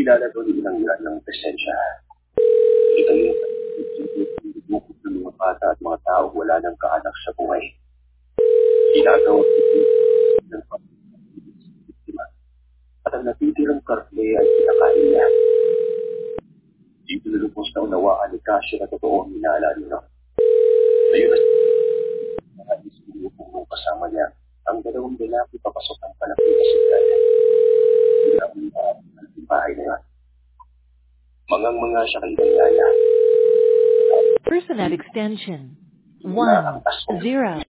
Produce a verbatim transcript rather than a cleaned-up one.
Kilala doon ilang yan ng presensya. Ito yung bukod ng mga bata at mga tao wala nang kaanak sa buhay. Ginagawa ng pag-ibig at ang natitirang karne ay pinakain niya. Dito nalupos na unawaan ni Casio na totoo ang minala nila. Ngayon na nais ng kasama niya, ang dalawang lalaki papasok ang palapit na signal. Hindi ang mga bahay na yan. Mangang-mga siya kay Dayaya. Person at extension one zero.